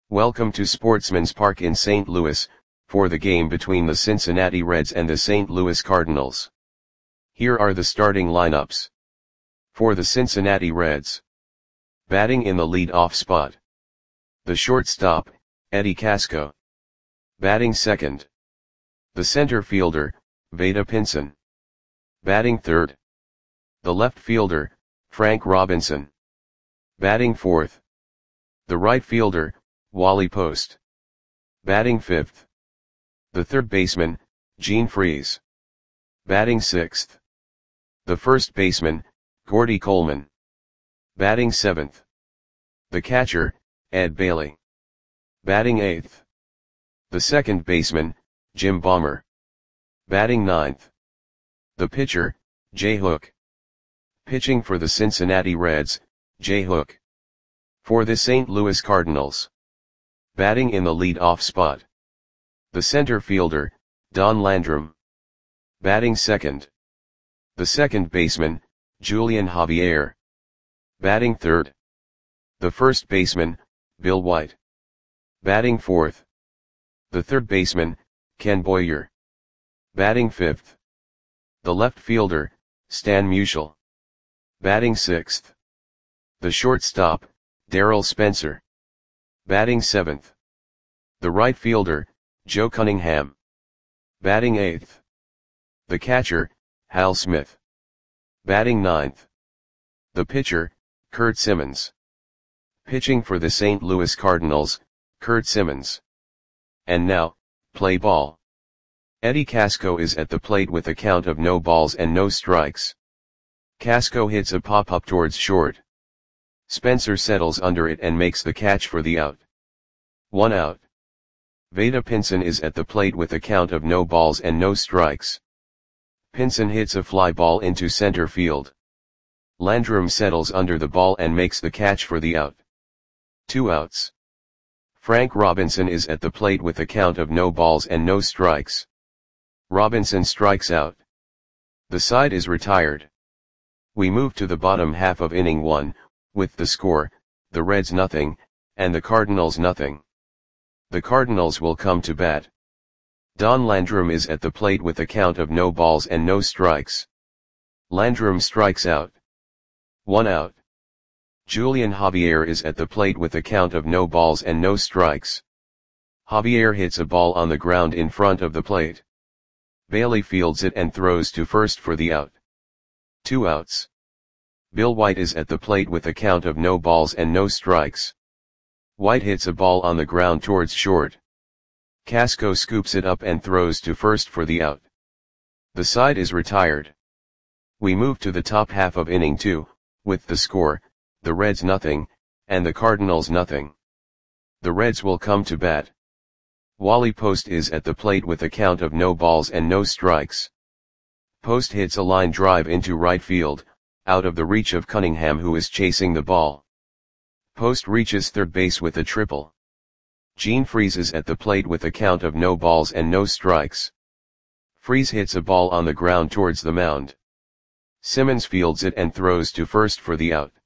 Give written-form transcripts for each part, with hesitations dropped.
Welcome to Sportsman's Park in St. Louis, for the game between the Cincinnati Reds and the St. Louis Cardinals. Here are the starting lineups. For the Cincinnati Reds. Batting in the lead-off spot. The shortstop, Eddie Casco. Batting second. The center fielder, Vada Pinson. Batting third. The left fielder, Frank Robinson. Batting fourth. The right fielder, Wally Post. Batting fifth. The third baseman, Gene Freese. Batting sixth. The first baseman, Gordy Coleman. Batting seventh. The catcher, Ed Bailey. Batting eighth. The second baseman, Jim Bommer. Batting ninth. The pitcher, Jay Hook. Pitching for the Cincinnati Reds, Jay Hook. For the St. Louis Cardinals. Batting in the lead-off spot. The center fielder, Don Landrum. Batting second. The second baseman, Julian Javier. Batting third. The first baseman, Bill White. Batting fourth. The third baseman, Ken Boyer. Batting fifth. The left fielder, Stan Musial. Batting sixth. The shortstop, Darryl Spencer. Batting seventh. The right fielder, Joe Cunningham. Batting eighth. The catcher, Hal Smith. Batting ninth. The pitcher, Curt Simmons. Pitching for the St. Louis Cardinals, Curt Simmons. And now, play ball. Eddie Casco is at the plate with a count of no balls and no strikes. Casco hits a pop-up towards short. Spencer settles under it and makes the catch for the out. 1 out. Vada Pinson is at the plate with a count of no balls and no strikes. Pinson hits a fly ball into center field. Landrum settles under the ball and makes the catch for the out. 2 outs. Frank Robinson is at the plate with a count of no balls and no strikes. Robinson strikes out. The side is retired. We move to the bottom half of inning 1, with the score, the Reds nothing, and the Cardinals nothing. The Cardinals will come to bat. Don Landrum is at the plate with a count of no balls and no strikes. Landrum strikes out. 1 out. Julian Javier is at the plate with a count of no balls and no strikes. Javier hits a ball on the ground in front of the plate. Bailey fields it and throws to first for the out. 2 outs. Bill White is at the plate with a count of no balls and no strikes. White hits a ball on the ground towards short. Casco scoops it up and throws to first for the out. The side is retired. We move to the top half of inning 2, with the score, the Reds nothing, and the Cardinals nothing. The Reds will come to bat. Wally Post is at the plate with a count of no balls and no strikes. Post hits a line drive into right field, out of the reach of Cunningham, who is chasing the ball. Post reaches third base with a triple. Gene Freese is at the plate with a count of no balls and no strikes. Freese hits a ball on the ground towards the mound. Simmons fields it and throws to first for the out.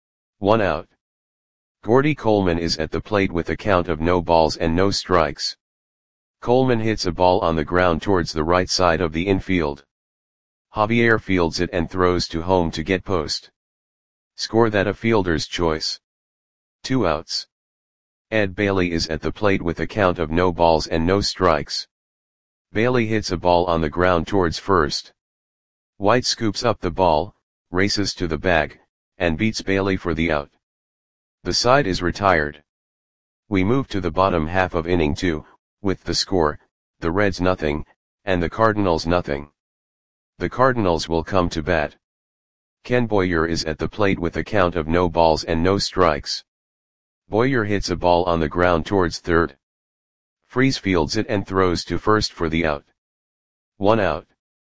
1 out. Gordy Coleman is at the plate with a count of no balls and no strikes. Coleman hits a ball on the ground towards the right side of the infield. Javier fields it and throws to home to get Post. Score that a fielder's choice. 2 outs. Ed Bailey is at the plate with a count of no balls and no strikes. Bailey hits a ball on the ground towards first. White scoops up the ball, races to the bag, and beats Bailey for the out. The side is retired. We move to the bottom half of inning 2, with the score, the Reds nothing, and the Cardinals nothing. The Cardinals will come to bat. Ken Boyer is at the plate with a count of no balls and no strikes. Boyer hits a ball on the ground towards third. Freese fields it and throws to first for the out. 1 out.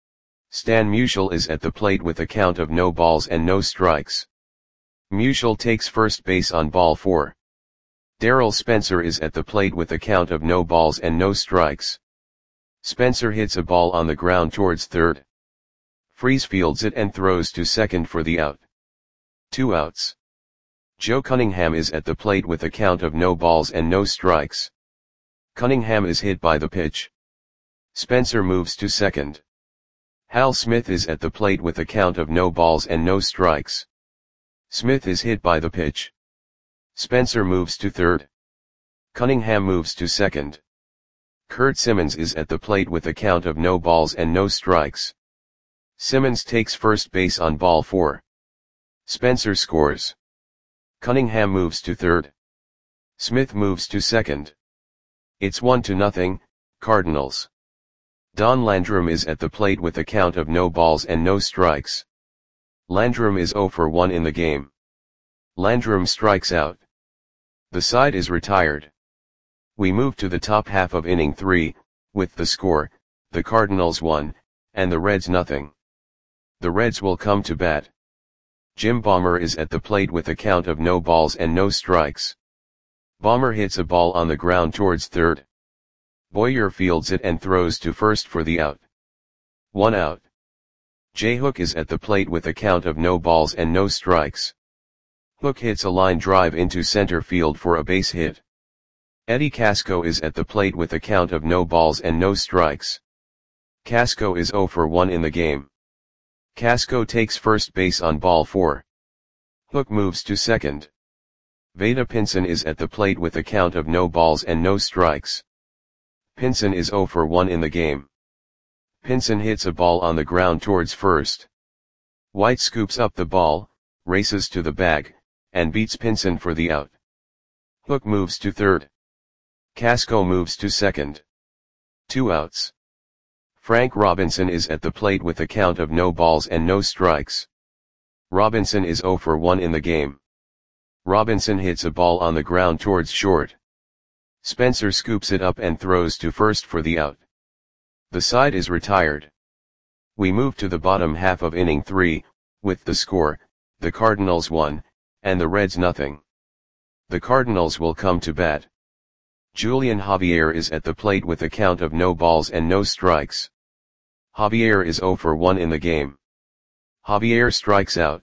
Stan Musial is at the plate with a count of no balls and no strikes. Musial takes first base on ball 4. Darryl Spencer is at the plate with a count of no balls and no strikes. Spencer hits a ball on the ground towards third. Freese fields it and throws to second for the out. 2 outs. Joe Cunningham is at the plate with a count of no balls and no strikes. Cunningham is hit by the pitch. Spencer moves to second. Hal Smith is at the plate with a count of no balls and no strikes. Smith is hit by the pitch. Spencer moves to third. Cunningham moves to second. Kurt Simmons is at the plate with a count of no balls and no strikes. Simmons takes first base on ball 4. Spencer scores. Cunningham moves to third. Smith moves to second. It's 1-0, Cardinals. Don Landrum is at the plate with a count of no balls and no strikes. Landrum is 0 for 1 in the game. Landrum strikes out. The side is retired. We move to the top half of inning 3, with the score, the Cardinals 1, and the Reds 0. The Reds will come to bat. Jim Bomber is at the plate with a count of no balls and no strikes. Bomber hits a ball on the ground towards third. Boyer fields it and throws to first for the out. 1 out. Jay Hook is at the plate with a count of no balls and no strikes. Hook hits a line drive into center field for a base hit. Eddie Casco is at the plate with a count of no balls and no strikes. Casco is 0 for 1 in the game. Casco takes first base on ball 4. Hook moves to second. Vada Pinson is at the plate with a count of no balls and no strikes. Pinson is 0 for 1 in the game. Pinson hits a ball on the ground towards first. White scoops up the ball, races to the bag, and beats Pinson for the out. Hook moves to third. Casco moves to second. 2 outs. Frank Robinson is at the plate with a count of no balls and no strikes. Robinson is 0 for 1 in the game. Robinson hits a ball on the ground towards short. Spencer scoops it up and throws to first for the out. The side is retired. We move to the bottom half of inning 3, with the score, the Cardinals 1, and the Reds 0. The Cardinals will come to bat. Julian Javier is at the plate with a count of no balls and no strikes. Javier is 0 for 1 in the game. Javier strikes out.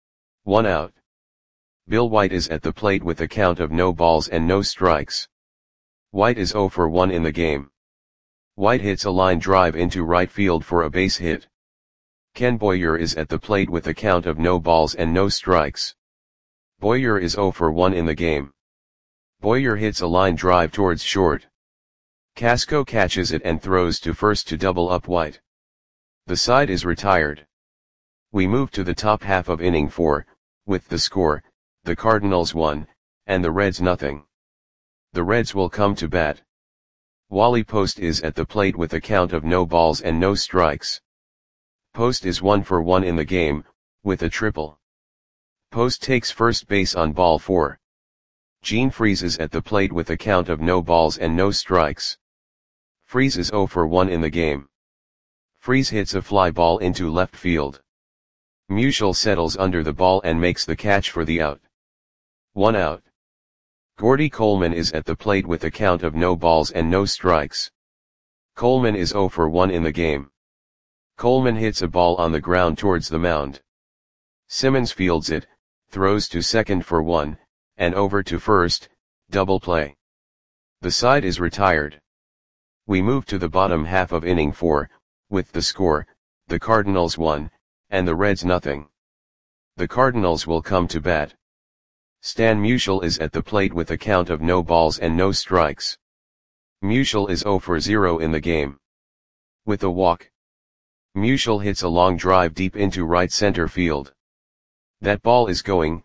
1 out. Bill White is at the plate with a count of no balls and no strikes. White is 0 for 1 in the game. White hits a line drive into right field for a base hit. Ken Boyer is at the plate with a count of no balls and no strikes. Boyer is 0 for 1 in the game. Boyer hits a line drive towards short. Casco catches it and throws to first to double up White. The side is retired. We move to the top half of inning 4, with the score, the Cardinals 1, and the Reds 0. The Reds will come to bat. Wally Post is at the plate with a count of no balls and no strikes. Post is 1 for 1 in the game, with a triple. Post takes first base on ball 4. Gene Freese is at the plate with a count of no balls and no strikes. Freese is 0 for 1 in the game. Freese hits a fly ball into left field. Musial settles under the ball and makes the catch for the out. 1 out. Gordy Coleman is at the plate with a count of no balls and no strikes. Coleman is 0 for 1 in the game. Coleman hits a ball on the ground towards the mound. Simmons fields it, throws to second for 1, and over to first, double play. The side is retired. We move to the bottom half of inning 4, with the score, the Cardinals 1, and the Reds 0. The Cardinals will come to bat. Stan Musial is at the plate with a count of no balls and no strikes. Musial is 0 for 0 in the game. With a walk. Musial hits a long drive deep into right center field. That ball is going,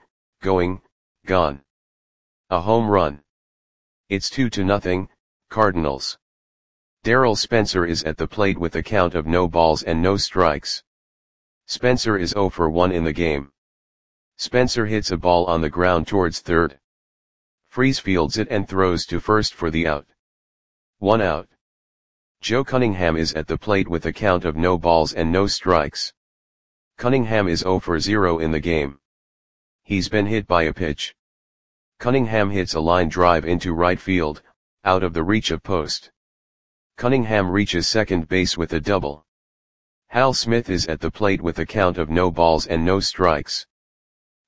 gone. A home run. It's 2-0, Cardinals. Darryl Spencer is at the plate with a count of no balls and no strikes. Spencer is 0 for 1 in the game. Spencer hits a ball on the ground towards third. Freese fields it and throws to first for the out. 1 out. Joe Cunningham is at the plate with a count of no balls and no strikes. Cunningham is 0 for 0 in the game. He's been hit by a pitch. Cunningham hits a line drive into right field, out of the reach of Post. Cunningham reaches second base with a double. Hal Smith is at the plate with a count of no balls and no strikes.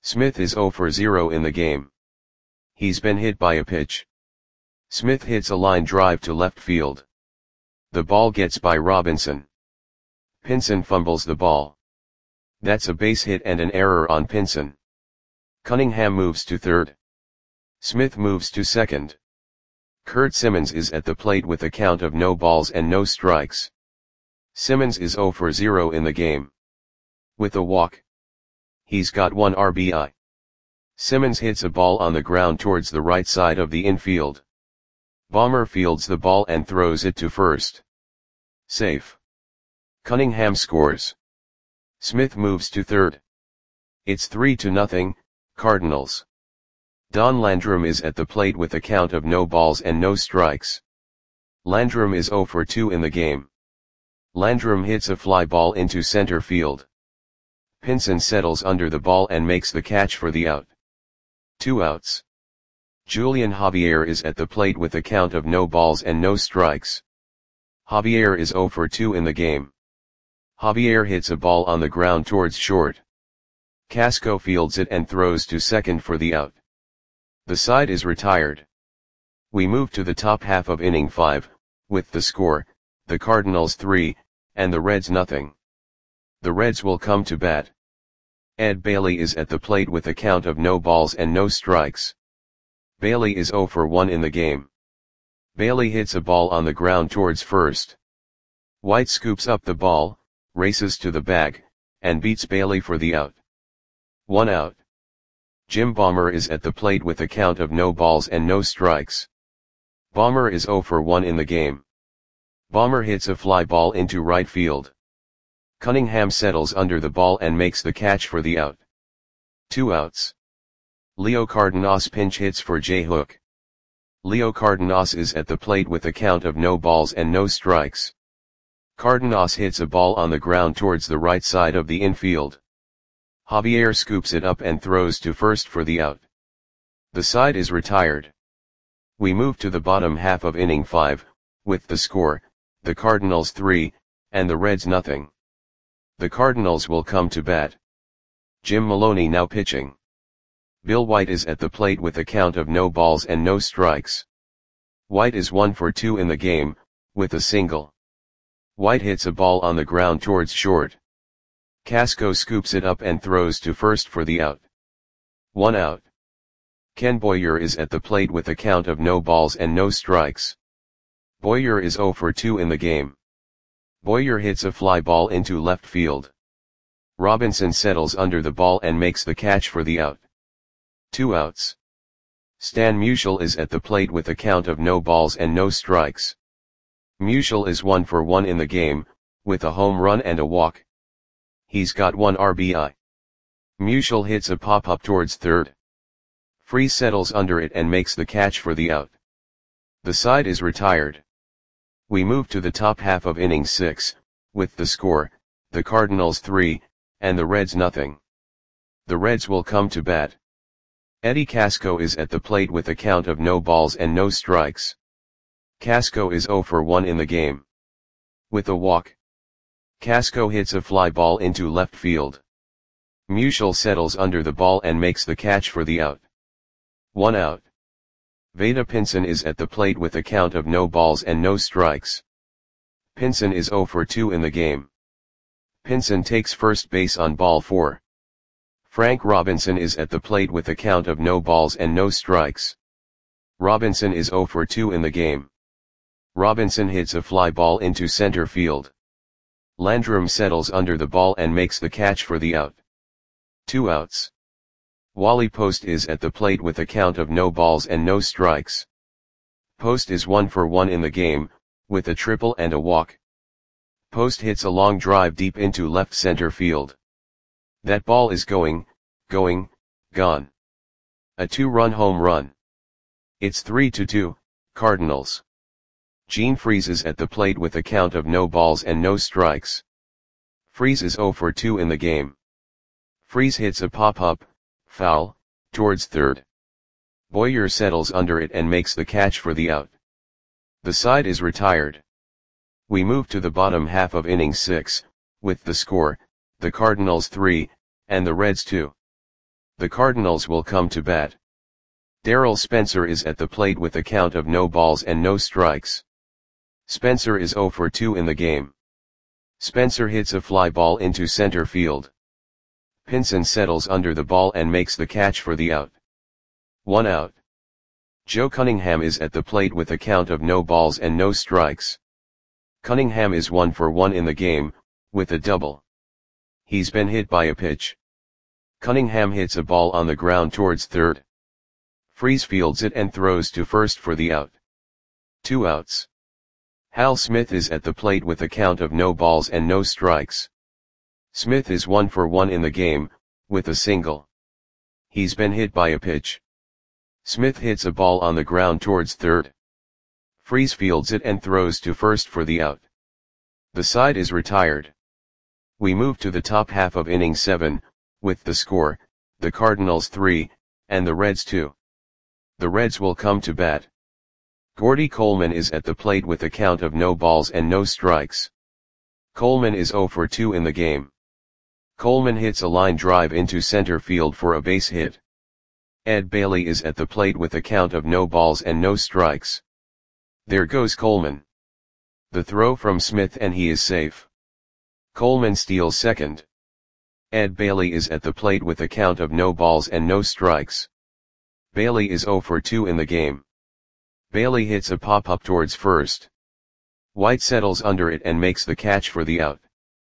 Smith is 0 for 0 in the game. He's been hit by a pitch. Smith hits a line drive to left field. The ball gets by Robinson. Pinson fumbles the ball. That's a base hit and an error on Pinson. Cunningham moves to third. Smith moves to second. Kurt Simmons is at the plate with a count of no balls and no strikes. Simmons is 0 for 0 in the game. With a walk. He's got 1 RBI. Simmons hits a ball on the ground towards the right side of the infield. Bomber fields the ball and throws it to first. Safe. Cunningham scores. Smith moves to third. It's 3-0, Cardinals. Don Landrum is at the plate with a count of no balls and no strikes. Landrum is 0 for 2 in the game. Landrum hits a fly ball into center field. Pinson settles under the ball and makes the catch for the out. 2 outs. Julian Javier is at the plate with a count of no balls and no strikes. Javier is 0 for 2 in the game. Javier hits a ball on the ground towards short. Casco fields it and throws to second for the out. The side is retired. We move to the top half of inning 5, with the score, the Cardinals 3, and the Reds nothing. The Reds will come to bat. Ed Bailey is at the plate with a count of no balls and no strikes. Bailey is 0 for 1 in the game. Bailey hits a ball on the ground towards first. White scoops up the ball, races to the bag, and beats Bailey for the out. 1 out. Jim Bomber is at the plate with a count of no balls and no strikes. Bomber is 0 for 1 in the game. Bomber hits a fly ball into right field. Cunningham settles under the ball and makes the catch for the out. 2 outs. Leo Cardenas pinch hits for J Hook. Leo Cardenas is at the plate with a count of no balls and no strikes. Cardenas hits a ball on the ground towards the right side of the infield. Javier scoops it up and throws to first for the out. The side is retired. We move to the bottom half of inning 5, with the score, the Cardinals 3, and the Reds nothing. The Cardinals will come to bat. Jim Maloney now pitching. Bill White is at the plate with a count of no balls and no strikes. White is 1 for 2 in the game, with a single. White hits a ball on the ground towards short. Casco scoops it up and throws to first for the out. 1 out. Ken Boyer is at the plate with a count of no balls and no strikes. Boyer is 0 for 2 in the game. Boyer hits a fly ball into left field. Robinson settles under the ball and makes the catch for the out. 2 outs. Stan Musial is at the plate with a count of no balls and no strikes. Musial is 1 for 1 in the game, with a home run and a walk. He's got 1 RBI. Musial hits a pop-up towards third. Freese settles under it and makes the catch for the out. The side is retired. We move to the top half of inning 6, with the score, the Cardinals 3, and the Reds nothing. The Reds will come to bat. Eddie Casco is at the plate with a count of no balls and no strikes. Casco is 0 for 1 in the game. With a walk. Casco hits a fly ball into left field. Musial settles under the ball and makes the catch for the out. 1 out. Vada Pinson is at the plate with a count of no balls and no strikes. Pinson is 0 for 2 in the game. Pinson takes first base on ball 4. Frank Robinson is at the plate with a count of no balls and no strikes. Robinson is 0 for 2 in the game. Robinson hits a fly ball into center field. Landrum settles under the ball and makes the catch for the out. 2 outs. Wally Post is at the plate with a count of no balls and no strikes. Post is 1 for 1 in the game, with a triple and a walk. Post hits a long drive deep into left center field. That ball is gone. A 2-run home run. It's 3-2, Cardinals. Gene Freese is at the plate with a count of no balls and no strikes. Freese is 0 for 2 in the game. Freese hits a pop-up, foul, towards third. Boyer settles under it and makes the catch for the out. The side is retired. We move to the bottom half of inning 6, with the score, the Cardinals 3, and the Reds 2. The Cardinals will come to bat. Darrell Spencer is at the plate with a count of no balls and no strikes. Spencer is 0 for 2 in the game. Spencer hits a fly ball into center field. Pinson settles under the ball and makes the catch for the out. 1 out. Joe Cunningham is at the plate with a count of no balls and no strikes. Cunningham is 1 for 1 in the game, with a double. He's been hit by a pitch. Cunningham hits a ball on the ground towards third. Freese fields it and throws to first for the out. 2 outs. Hal Smith is at the plate with a count of no balls and no strikes. Smith is 1 for 1 in the game, with a single. He's been hit by a pitch. Smith hits a ball on the ground towards third. Freese fields it and throws to first for the out. The side is retired. We move to the top half of inning 7, with the score, the Cardinals 3, and the Reds 2. The Reds will come to bat. Gordy Coleman is at the plate with a count of no balls and no strikes. Coleman is 0 for 2 in the game. Coleman hits a line drive into center field for a base hit. Ed Bailey is at the plate with a count of no balls and no strikes. There goes Coleman. The throw from Smith and he is safe. Coleman steals second. Ed Bailey is at the plate with a count of no balls and no strikes. Bailey is 0 for 2 in the game. Bailey hits a pop-up towards first. White settles under it and makes the catch for the out.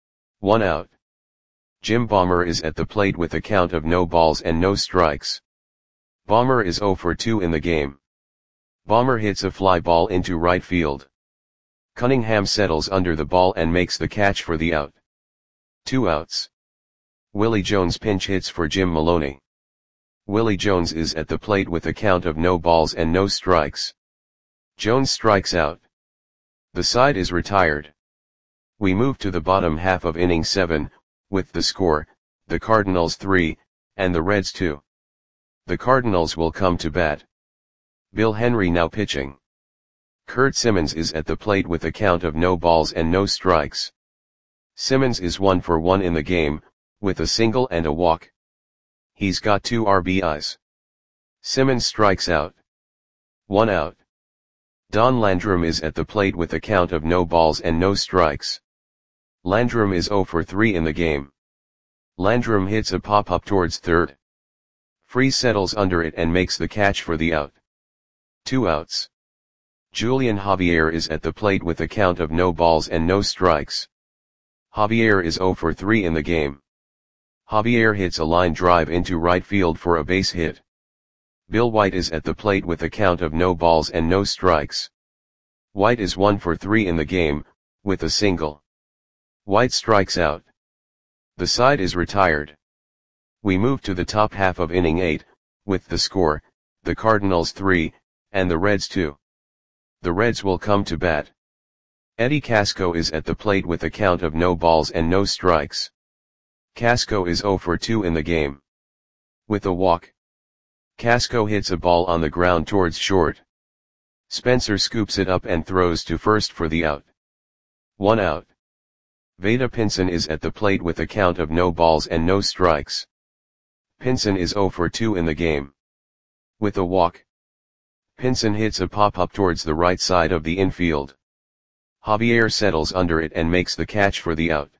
1 out. Jim Bomber is at the plate with a count of no balls and no strikes. Bomber is 0 for 2 in the game. Bomber hits a fly ball into right field. Cunningham settles under the ball and makes the catch for the out. 2 outs. Willie Jones pinch hits for Jim Maloney. Willie Jones is at the plate with a count of no balls and no strikes. Jones strikes out. The side is retired. We move to the bottom half of inning 7, with the score, the Cardinals 3, and the Reds 2. The Cardinals will come to bat. Bill Henry now pitching. Kurt Simmons is at the plate with a count of no balls and no strikes. Simmons is 1 for 1 in the game, with a single and a walk. He's got 2 RBIs. Simmons strikes out. 1 out. Don Landrum is at the plate with a count of no balls and no strikes. Landrum is 0 for 3 in the game. Landrum hits a pop-up towards third. Freese settles under it and makes the catch for the out. 2 outs. Julian Javier is at the plate with a count of no balls and no strikes. Javier is 0 for 3 in the game. Javier hits a line drive into right field for a base hit. Bill White is at the plate with a count of no balls and no strikes. White is 1 for 3 in the game, with a single. White strikes out. The side is retired. We move to the top half of inning 8, with the score, the Cardinals 3, and the Reds 2. The Reds will come to bat. Eddie Casco is at the plate with a count of no balls and no strikes. Casco is 0 for 2 in the game. With a walk. Casco hits a ball on the ground towards short. Spencer scoops it up and throws to first for the out. 1 out. Vada Pinson is at the plate with a count of no balls and no strikes. Pinson is 0 for 2 in the game. With a walk. Pinson hits a pop-up towards the right side of the infield. Javier settles under it and makes the catch for the out.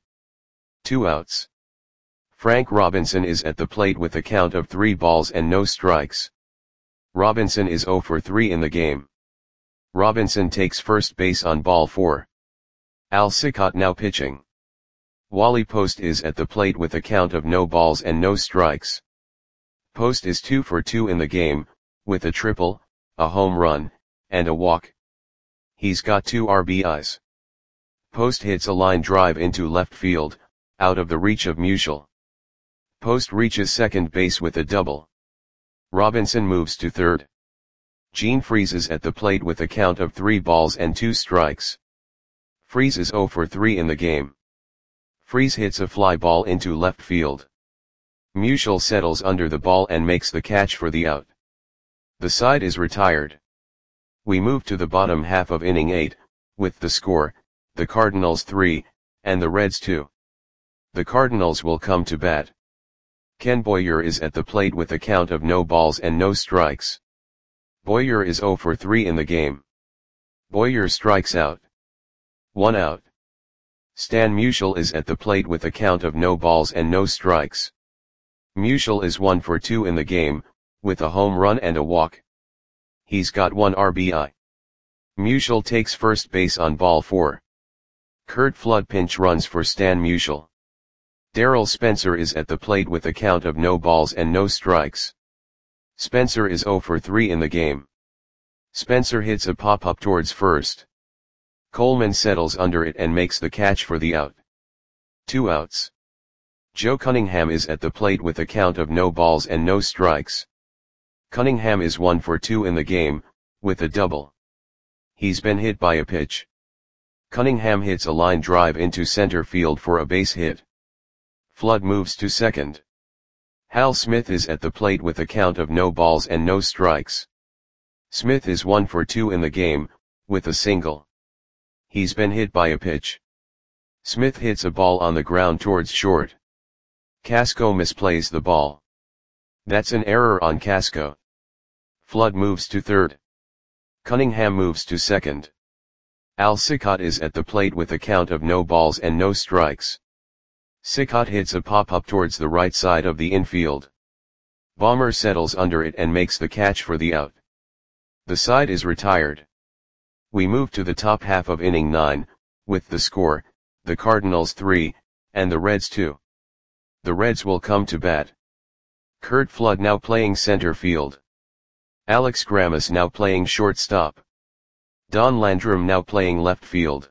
2 outs. Frank Robinson is at the plate with a count of 3 balls and no strikes. Robinson is 0 for 3 in the game. Robinson takes first base on ball 4. Al Cicotte now pitching. Wally Post is at the plate with a count of no balls and no strikes. Post is 2 for 2 in the game, with a triple, a home run, and a walk. He's got 2 RBIs. Post hits a line drive into left field, out of the reach of Musial. Post reaches second base with a double. Robinson moves to third. Gene Freese is at the plate with a count of 3 balls and 2 strikes. Freese is 0 for 3 in the game. Freese hits a fly ball into left field. Musial settles under the ball and makes the catch for the out. The side is retired. We move to the bottom half of inning 8, with the score, the Cardinals 3, and the Reds 2. The Cardinals will come to bat. Ken Boyer is at the plate with a count of no balls and no strikes. Boyer is 0 for 3 in the game. Boyer strikes out. 1 out. Stan Musial is at the plate with a count of no balls and no strikes. Musial is 1 for 2 in the game, with a home run and a walk. He's got 1 RBI. Musial takes first base on ball 4. Curt Flood pinch runs for Stan Musial. Darryl Spencer is at the plate with a count of no balls and no strikes. Spencer is 0 for 3 in the game. Spencer hits a pop-up towards first. Coleman settles under it and makes the catch for the out. 2 outs. Joe Cunningham is at the plate with a count of no balls and no strikes. Cunningham is 1 for 2 in the game, with a double. He's been hit by a pitch. Cunningham hits a line drive into center field for a base hit. Flood moves to second. Hal Smith is at the plate with a count of no balls and no strikes. Smith is 1 for 2 in the game, with a single. He's been hit by a pitch. Smith hits a ball on the ground towards short. Casco misplays the ball. That's an error on Casco. Flood moves to third. Cunningham moves to second. Al Cicotte is at the plate with a count of no balls and no strikes. Cicotte hits a pop-up towards the right side of the infield. Bomber settles under it and makes the catch for the out. The side is retired. We move to the top half of inning 9, with the score, the Cardinals 3, and the Reds 2. The Reds will come to bat. Curt Flood now playing center field. Alex Grammas now playing shortstop. Don Landrum now playing left field.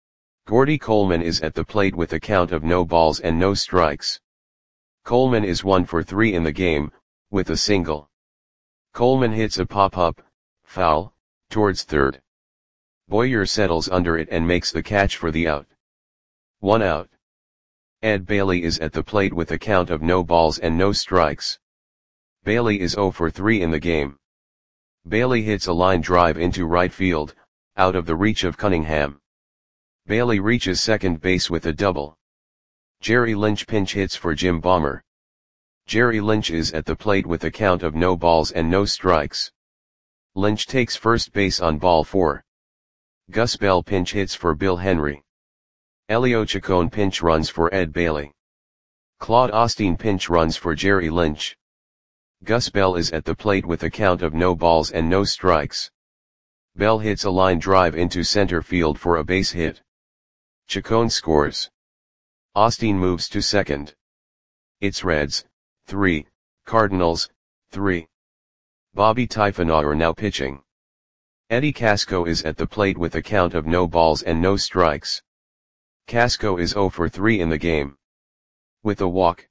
Gordy Coleman is at the plate with a count of no balls and no strikes. Coleman is 1 for 3 in the game, with a single. Coleman hits a pop-up, foul, towards third. Boyer settles under it and makes the catch for the out. 1 out. Ed Bailey is at the plate with a count of no balls and no strikes. Bailey is 0 for 3 in the game. Bailey hits a line drive into right field, out of the reach of Cunningham. Bailey reaches second base with a double. Jerry Lynch pinch hits for Jim Bomber. Jerry Lynch is at the plate with a count of no balls and no strikes. Lynch takes first base on ball 4. Gus Bell pinch hits for Bill Henry. Elio Chacon pinch runs for Ed Bailey. Claude Osteen pinch runs for Jerry Lynch. Gus Bell is at the plate with a count of no balls and no strikes. Bell hits a line drive into center field for a base hit. Chacon scores. Osteen moves to second. It's Reds, 3, Cardinals, 3. Bobby Typhonauer now pitching. Eddie Casco is at the plate with a count of no balls and no strikes. Casco is 0 for 3 in the game. With a walk.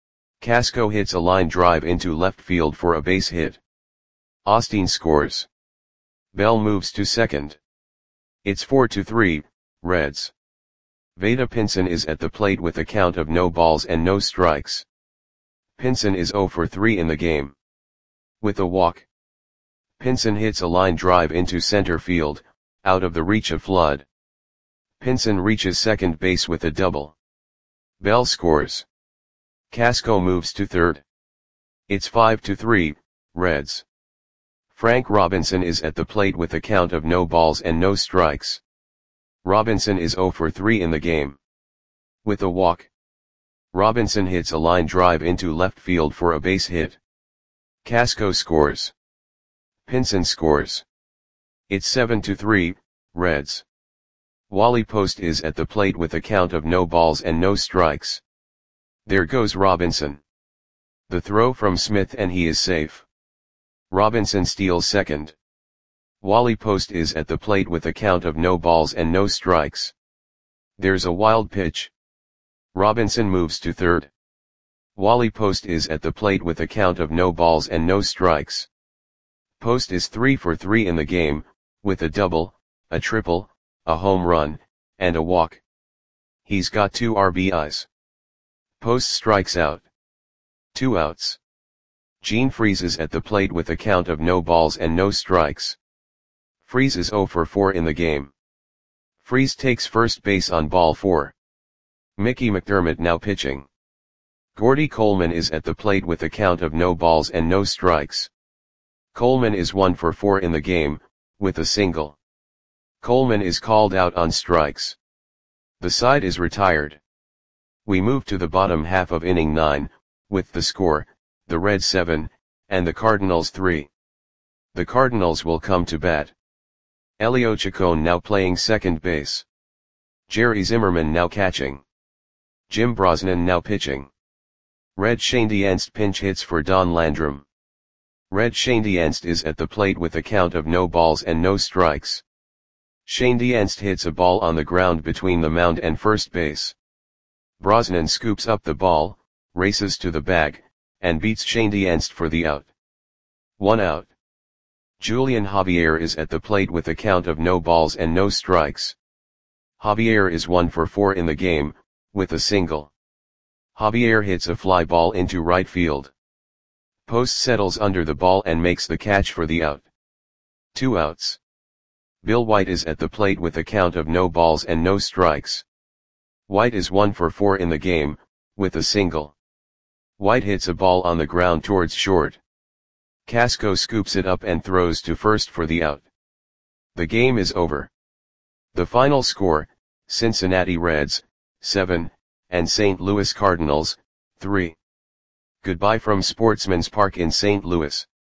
Casco hits a line drive into left field for a base hit. Osteen scores. Bell moves to second. It's 4-3, Reds. Vada Pinson is at the plate with a count of no balls and no strikes. Pinson is 0 for 3 in the game. With a walk. Pinson hits a line drive into center field, out of the reach of Flood. Pinson reaches second base with a double. Bell scores. Casco moves to third. It's 5-3, Reds. Frank Robinson is at the plate with a count of no balls and no strikes. Robinson is 0 for 3 in the game. With a walk. Robinson hits a line drive into left field for a base hit. Casco scores. Pinson scores. It's 7-3, Reds. Wally Post is at the plate with a count of no balls and no strikes. There goes Robinson. The throw from Smith and he is safe. Robinson steals second. Wally Post is at the plate with a count of no balls and no strikes. There's a wild pitch. Robinson moves to third. Wally Post is at the plate with a count of no balls and no strikes. Post is 3 for 3 in the game, with a double, a triple, a home run, and a walk. He's got 2 RBIs. Post strikes out. 2 outs. Gene Freese is at the plate with a count of no balls and no strikes. Freese is 0 for 4 in the game. Freese takes first base on ball 4. Mickey McDermott now pitching. Gordy Coleman is at the plate with a count of no balls and no strikes. Coleman is 1 for 4 in the game, with a single. Coleman is called out on strikes. The side is retired. We move to the bottom half of inning 9, with the score, the Reds 7, and the Cardinals 3. The Cardinals will come to bat. Elio Chacon now playing second base. Jerry Zimmerman now catching. Jim Brosnan now pitching. Red Schoendienst pinch hits for Don Landrum. Red Schoendienst is at the plate with a count of no balls and no strikes. Schoendienst hits a ball on the ground between the mound and first base. Brosnan scoops up the ball, races to the bag, and beats Schoendienst for the out. 1 out. Julian Javier is at the plate with a count of no balls and no strikes. Javier is 1 for 4 in the game, with a single. Javier hits a fly ball into right field. Post settles under the ball and makes the catch for the out. 2 outs. Bill White is at the plate with a count of no balls and no strikes. White is 1 for 4 in the game, with a single. White hits a ball on the ground towards short. Casco scoops it up and throws to first for the out. The game is over. The final score, Cincinnati Reds, 7, and St. Louis Cardinals, 3. Goodbye from Sportsman's Park in St. Louis.